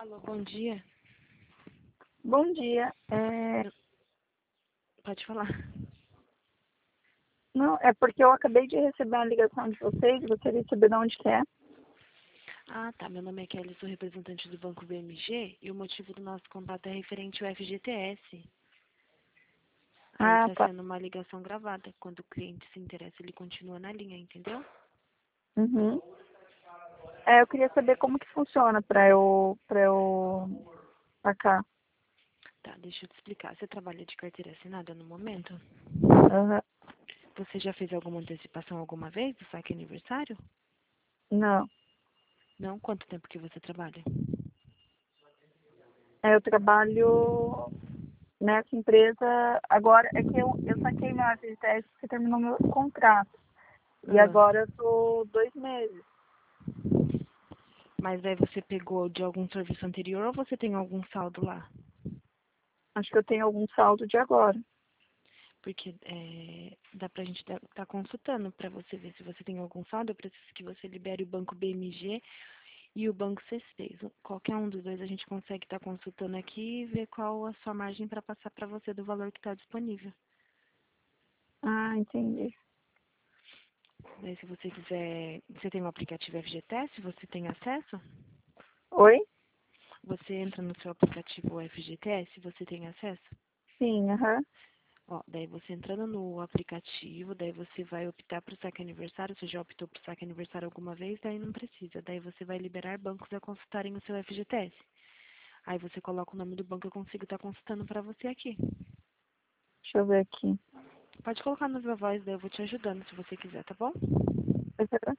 Alô, bom dia. Bom dia. Eu- Pode falar. Não, é porque eu acabei de receber uma ligação de vocês, gostaria de saber de onde que é. Ah, tá. Meu nome é Kelly, sou representante do Banco BMG e o motivo do nosso contato é referente ao FGTS. Aí Ah, está tá. sendo uma ligação gravada. Quando o cliente se interessa, ele continua na linha, entendeu? Uhum. Eu queria saber como que funciona para eu sacar. Tá, deixa eu te explicar. Você trabalha de carteira assinada no momento? Aham. Você já fez alguma antecipação alguma vez do saque aniversário? Não. Não? Quanto tempo que você trabalha? Eu trabalho nessa empresa agora, é que eu saquei meu FGTS porque terminou meu contrato. E Ah, agora eu tô 2 meses. mas aí você pegou de algum serviço anterior ou você tem algum saldo lá? Acho que eu tenho algum saldo de agora. Porque dá pra gente tá consultando pra você ver se você tem algum saldo. Eu preciso que você libere o banco BMG e o banco C6. Qualquer um dos dois a gente consegue estar consultando aqui e ver qual a sua margem para passar para você do valor que está disponível. Ah, entendi. Daí se você quiser, você tem um aplicativo FGTS, você tem acesso? Oi? Você entra no seu aplicativo FGTS, você tem acesso? Sim, aham. Ó, daí você entrando no aplicativo, daí você vai optar para o saque aniversário. Você já optou para o saque aniversário alguma vez? Daí não precisa. Daí você vai liberar bancos a consultarem o seu FGTS. Aí você coloca o nome do banco, eu consigo estar consultando para você aqui. Deixa eu ver aqui. Pode colocar no Viva Voz, daí eu vou te ajudando se você quiser, tá bom? Aham.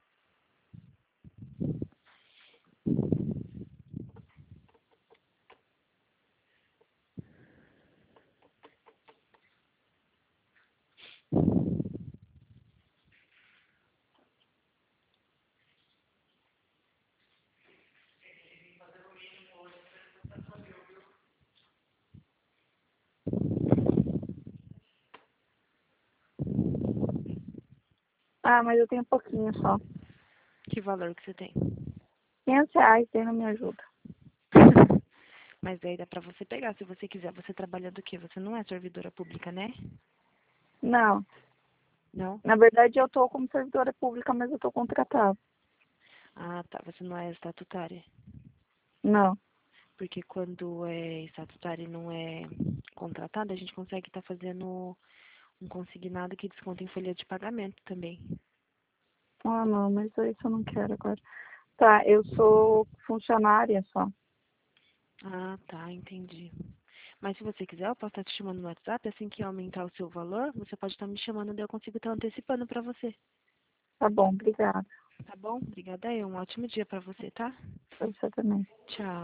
Ah, mas eu tenho pouquinho só. Que valor que você tem? R$ 500 aí não me ajuda. Mas daí dá pra você pegar, se você quiser. Você trabalha do quê? Você não é servidora pública, né? Não, Não? na verdade eu tô como servidora pública, mas eu tô contratada. Ah, tá. Você não é estatutária. Não. Porque quando é estatutária e não é contratada, a gente consegue estar fazendo um consignado que desconta em folha de pagamento também. Ah, não, mas isso eu não quero agora. Tá, eu sou funcionária só. Ah, tá, entendi. Mas se você quiser, eu posso estar te chamando no WhatsApp. Assim que aumentar o seu valor, você pode estar me chamando, daí eu consigo estar antecipando pra você. Tá bom, obrigada. Tá bom? Obrigada aí. Um ótimo dia pra você, tá? Pra você também. Tchau.